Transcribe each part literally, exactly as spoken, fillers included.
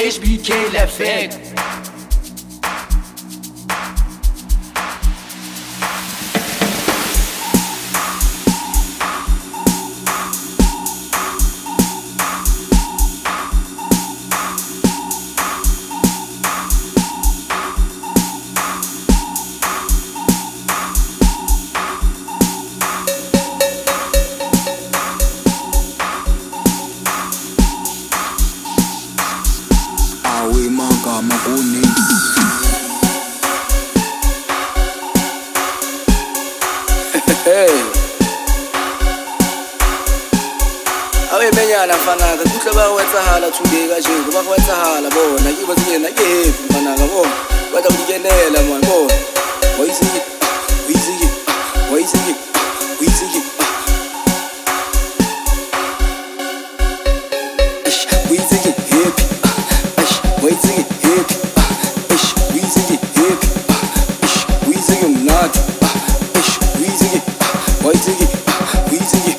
H B K la fête. Awe menyana mfanaka kuhle bakwetsahala today kanje kuba kwetsahala bona yiba zingena ke happy mfanaka bona kodwa ulikenela man bona wayizike wayizike wayizike wayizike ash wayizike happy ash wayizike happy ash wayizike happy ash wayizike mnati ash wayizike wayizike wayizike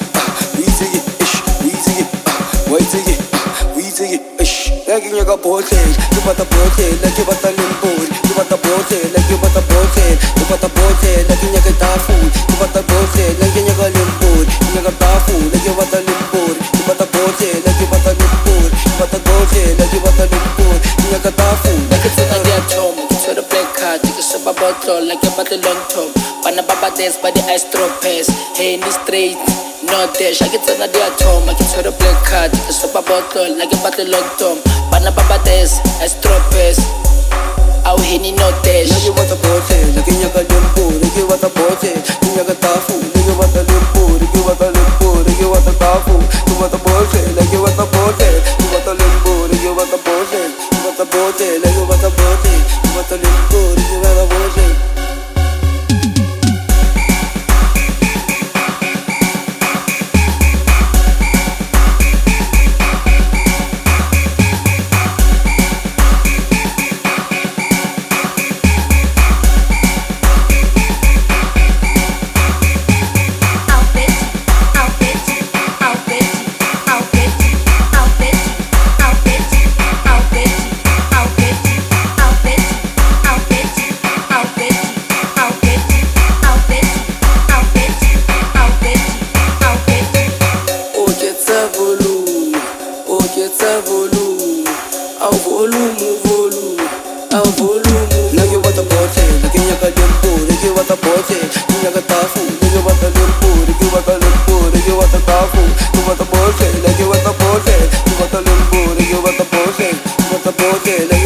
Like you got both head, you got a both head, like you got a limbo, you got a both head, like you got a both head, you got a both head, like you got a food, you got a both head, like you got a limbo, you got a food, like you got a limbo, you got a both head, like you got a limbo, you got a both head, like you got a limbo, you got a food, like it's in a tom, to the black card, you can sub a bottle, like you got a long top, Pana Baba dance by the ice drop pass, hey, ni straight. No dash, I get another atom. I get to the black card, the super bottle, like a battle long tom. Bana baba des, I strop pass. I'll hit no dash. Like you want a bote, like you got limbo, like you want a bote, you got a tafu, like you want a limbo, like you want a limbo, like you want a tafu, you want a bote, like you want a bote, you want a limbo, like you want a bote, you want a bote, like you want a bote, you want a limbo, like you want a bote. Au volume, volume, au volume. Like you want a bote, like you got a limbo, like you want a bote, you got a tafu, like you want a limbo, like you want a limbo, like you want a tafu, you want a bote, like you want a bote, you want a limbo, like you want a bote, you want a bote.